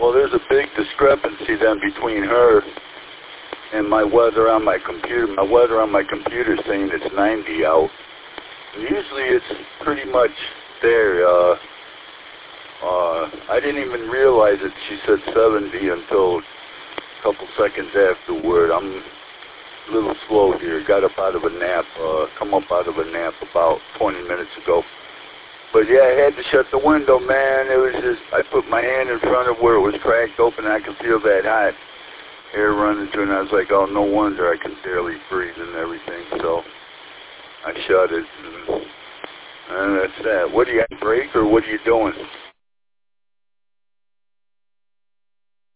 Well, there's a big discrepancy then between her and my weather on my computer. My weather on my computer is saying it's 90 out. And usually it's pretty much there. I didn't even realize that she said 70 until a couple seconds afterward. I'm a little slow here. Got up out of a nap, come up out of a nap about 20 minutes ago. But yeah, I had to shut the window, man. It was just, I put my hand in front of where it was cracked open and I could feel that hot air running through, and I was like, oh, no wonder I can barely breathe and everything. So I shut it, and that's that. What, do you got a break, or what are you doing?